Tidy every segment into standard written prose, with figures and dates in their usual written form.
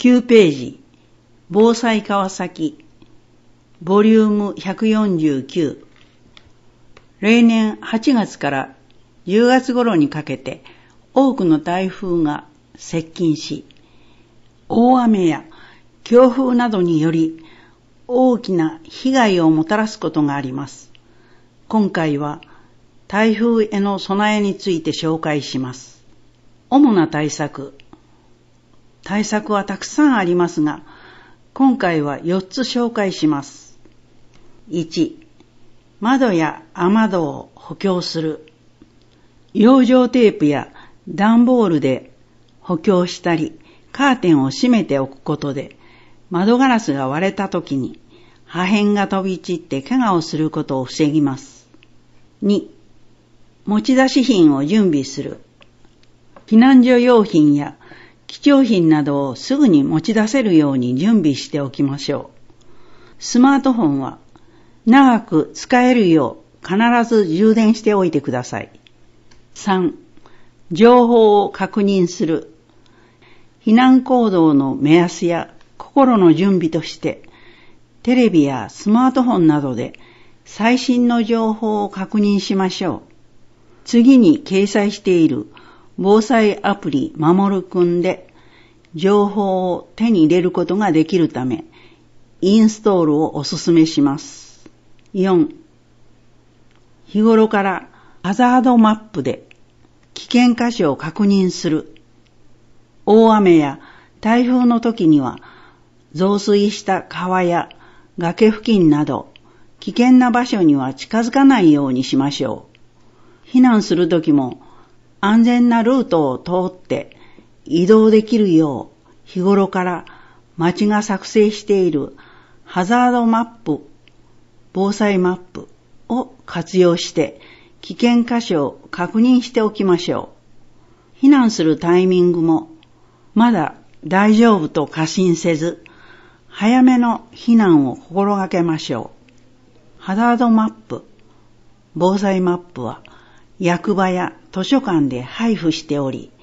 9ページ、防災川崎、ボリューム149。例年8月から10月頃にかけて多くの台風が接近し、大雨や強風などにより大きな被害をもたらすことがあります。今回は台風への備えについて紹介します。主な対策はたくさんありますが、今回は4つ紹介します。1、窓や雨戸を補強する。養生テープや段ボールで補強したり、カーテンを閉めておくことで、窓ガラスが割れた時に破片が飛び散って怪我をすることを防ぎます。2、持ち出し品を準備する。避難所用品や貴重品などをすぐに持ち出せるように準備しておきましょう。スマートフォンは長く使えるよう必ず充電しておいてください。3、情報を確認する。避難行動の目安や心の準備として、テレビやスマートフォンなどで最新の情報を確認しましょう。次に掲載している防災アプリまもるくんで情報を手に入れることができるため、インストールをお勧めします。4、日頃からハザードマップで危険箇所を確認する。大雨や台風の時には増水した川や崖付近など危険な場所には近づかないようにしましょう。避難する時も安全なルートを通って移動できるよう日頃から町が作成しているハザードマップ、防災マップを活用して危険箇所を確認しておきましょう。避難するタイミングもまだ大丈夫と過信せず、早めの避難を心がけましょう。ハザードマップ、防災マップは役場や図書館で配布しており、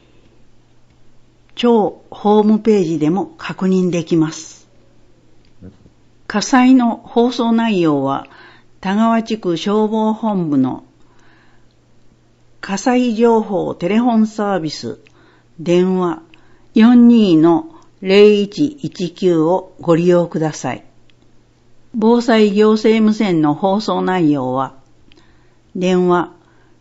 庁ホームページでも確認できます。火災の放送内容は田川地区消防本部の火災情報テレホンサービス電話 42-0119 をご利用ください。防災行政無線の放送内容は電話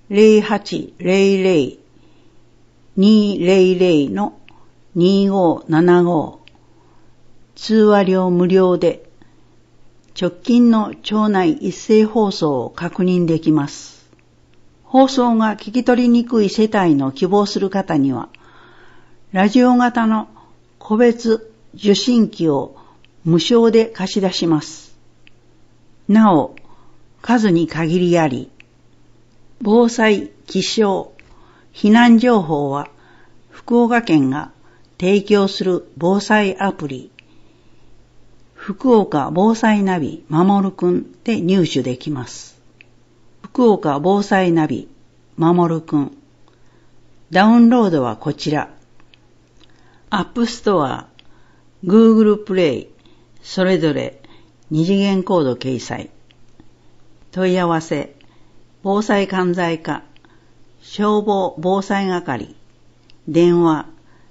0800-200-2575 通話料無料で直近の町内一斉放送を確認できます。放送が聞き取りにくい世帯の希望する方にはラジオ型の個別受信機を無償で貸し出します。なお、数に限りあり、防災、気象、避難情報は福岡県が提供する防災アプリ、福岡防災ナビまもるくんで入手できます。福岡防災ナビまもるくん。ダウンロードはこちら。アップストア、Google プレイ、それぞれ2次元コード掲載。問い合わせ、防災管財課、消防防災係、電話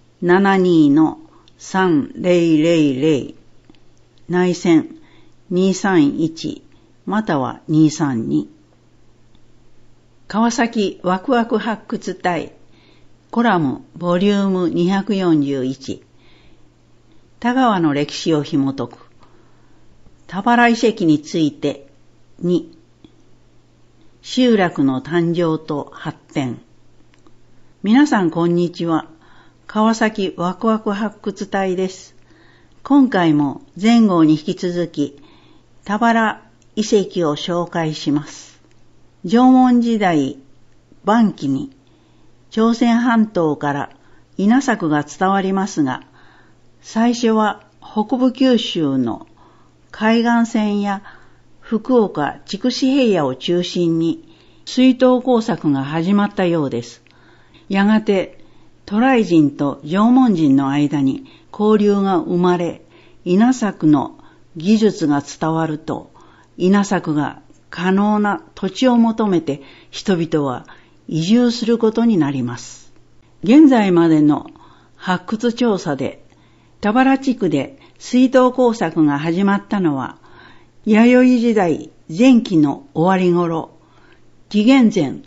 72-3000、内線231または232。川崎ワクワク発掘隊コラムボリューム241、田川の歴史を紐解く。田原遺跡について2、集落の誕生と発展。皆さんこんにちは。川崎ワクワク発掘隊です。今回も前後に引き続き田原遺跡を紹介します。縄文時代晩期に朝鮮半島から稲作が伝わりますが、最初は北部九州の海岸線や福岡筑紫平野を中心に水稲耕作が始まったようです。やがて渡来人と縄文人の間に交流が生まれ、稲作の技術が伝わると、稲作が可能な土地を求めて人々は移住することになります。現在までの発掘調査で、田原地区で水道工作が始まったのは、弥生時代前期の終わり頃、紀元前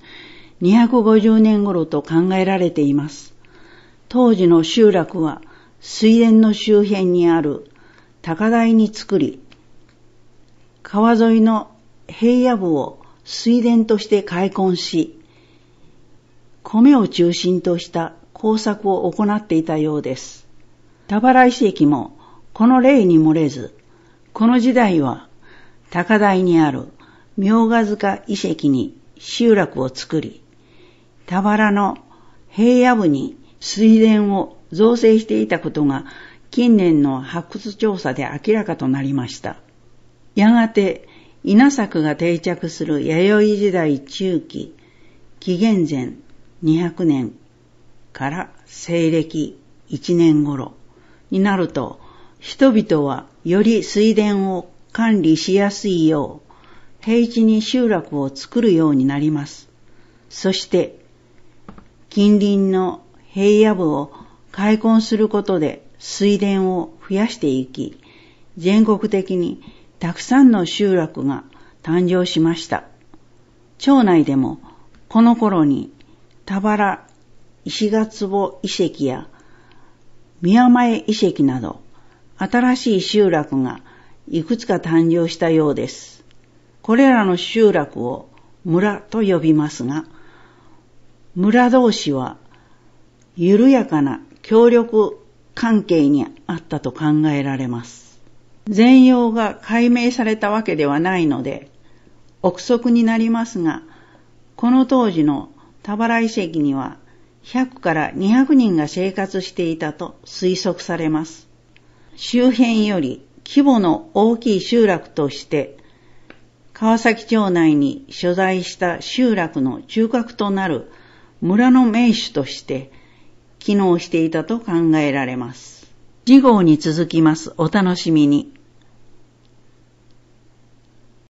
250年頃と考えられています。当時の集落は水田の周辺にある高台に作り、川沿いの平野部を水田として開墾し、米を中心とした工作を行っていたようです。田原遺跡もこの例に漏れず、この時代は高台にある明賀塚遺跡に集落を作り、田原の平野部に水田を造成していたことが近年の発掘調査で明らかとなりました。やがて稲作が定着する弥生時代中期、紀元前200年から西暦1年頃になると、人々はより水田を管理しやすいよう平地に集落を作るようになります。そして近隣の平野部を開墾することで水田を増やしていき、全国的にたくさんの集落が誕生しました。町内でもこの頃に田原石ヶ坪遺跡や宮前遺跡など新しい集落がいくつか誕生したようです。これらの集落を村と呼びますが、村同士は緩やかな協力関係にあったと考えられます。全容が解明されたわけではないので憶測になりますが、この当時の田原遺跡には100から200人が生活していたと推測されます。周辺より規模の大きい集落として川崎町内に所在した集落の中核となる村の名手として機能していたと考えられます。次号に続きます。お楽しみに。